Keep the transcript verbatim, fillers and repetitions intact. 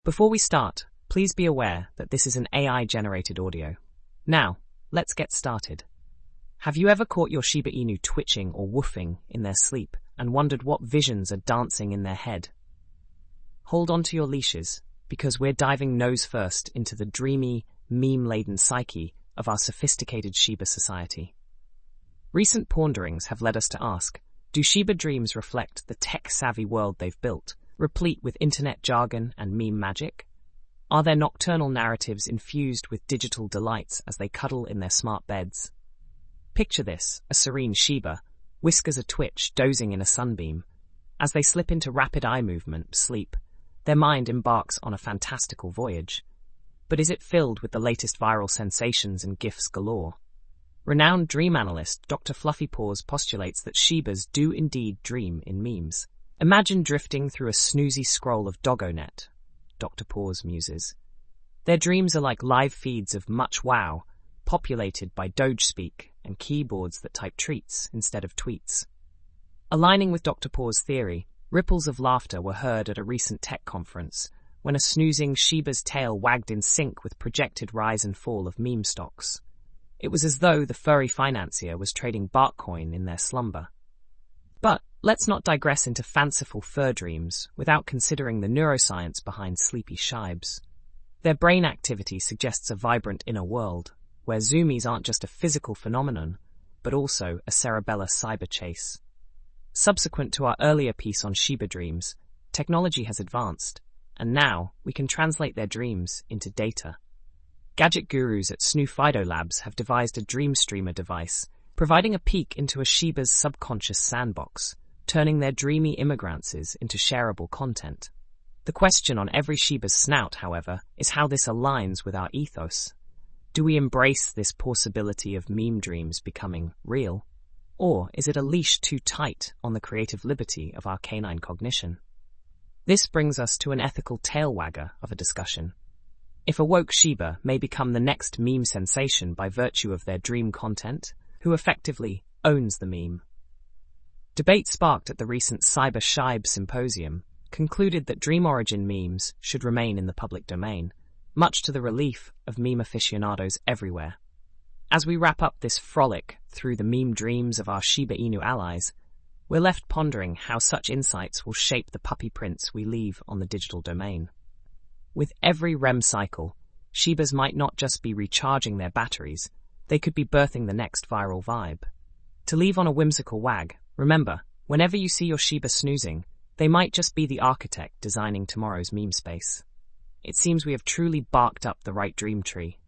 Before we start, please be aware that this is an A I-generated audio. Now, let's get started. Have you ever caught your Shiba Inu twitching or woofing in their sleep and wondered what visions are dancing in their head? Hold on to your leashes, because we're diving nose first into the dreamy, meme-laden psyche of our sophisticated Shiba society. Recent ponderings have led us to ask, do Shiba dreams reflect the tech-savvy world they've built, replete with internet jargon and meme magic? Are their nocturnal narratives infused with digital delights as they cuddle in their smart beds? Picture this, a serene Shiba, whiskers a twitch, dozing in a sunbeam. As they slip into rapid eye movement, sleep, their mind embarks on a fantastical voyage. But is it filled with the latest viral sensations and gifs galore? Renowned dream analyst Doctor Fluffy Paws postulates that Shibas do indeed dream in memes. Imagine drifting through a snoozy scroll of DoggoNet, Doctor Paws muses. Their dreams are like live feeds of much wow, populated by DogeSpeak and keyboards that type treats instead of tweets. Aligning with Doctor Paws' theory, ripples of laughter were heard at a recent tech conference when a snoozing Shiba's tail wagged in sync with projected rise and fall of meme stocks. It was as though the furry financier was trading Barkcoin in their slumber. But let's not digress into fanciful fur dreams without considering the neuroscience behind sleepy shibes. Their brain activity suggests a vibrant inner world, where zoomies aren't just a physical phenomenon, but also a cerebellar cyber chase. Subsequent to our earlier piece on Shiba dreams, technology has advanced, and now we can translate their dreams into data. Gadget gurus at Snoofido Labs have devised a dream streamer device, providing a peek into a Shiba's subconscious sandbox, turning their dreamy immigrances into shareable content. The question on every Shiba's snout, however, is how this aligns with our ethos. Do we embrace this possibility of meme dreams becoming real? Or is it a leash too tight on the creative liberty of our canine cognition? This brings us to an ethical tail-wagger of a discussion. If a woke Shiba may become the next meme sensation by virtue of their dream content, who effectively owns the meme? Debate sparked at the recent Cyber Shibe Symposium concluded that dream origin memes should remain in the public domain, much to the relief of meme aficionados everywhere. As we wrap up this frolic through the meme dreams of our Shiba Inu allies, we're left pondering how such insights will shape the puppy prints we leave on the digital domain. With every R E M cycle, Shibas might not just be recharging their batteries, they could be birthing the next viral vibe. To leave on a whimsical wag, remember, whenever you see your Shiba snoozing, they might just be the architect designing tomorrow's meme space. It seems we have truly barked up the right dream tree.